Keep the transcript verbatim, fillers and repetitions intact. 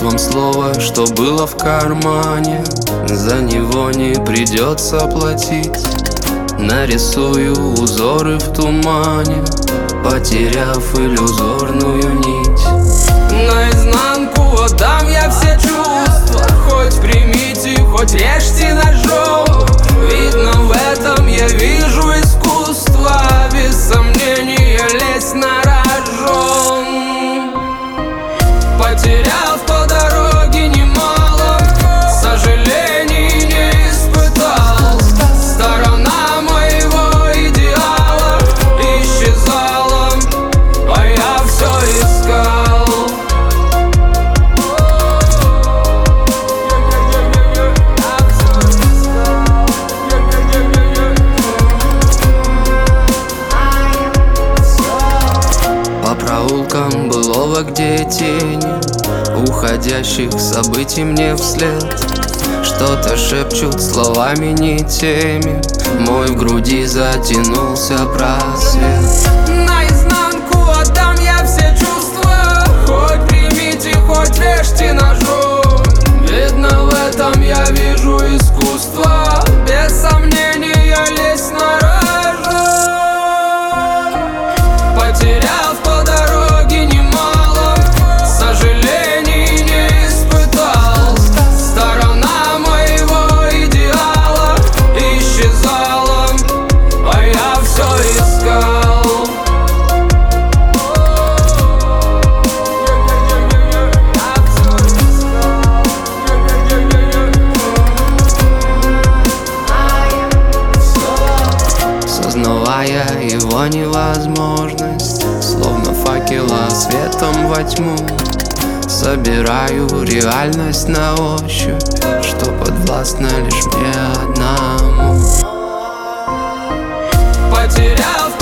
вам слово, что было в кармане. За него не придется платить. Нарисую узоры в тумане, потеряв иллюзорную нить. Наизнанку отдам я все чувства. Хоть примите, хоть режьте ножом. Видно, в этом я вижу искусство. Без сомнения лезть на рожон. Потеряв по дороге немало, сожалений не испытал. Сторона моего идеала исчезала, а я все искал. По проулкам былого, где тени уходящих событий мне вслед что-то шепчут словами не теми. Мой в груди затянулся просвет. Наизнанку отдам я все чувства. Хоть примите, хоть режьте ножом. Видно, в этом я вижу искусство. Без сомнения лезть на рожон. Потеряв по дороге немало, сожалений не испытал. Сторона моего идеала исчезала, а я все искал. Сознавая его невозможность, словно факела светом во тьму, собираю реальность на ощупь, что подвластно лишь мне одному. Потеряв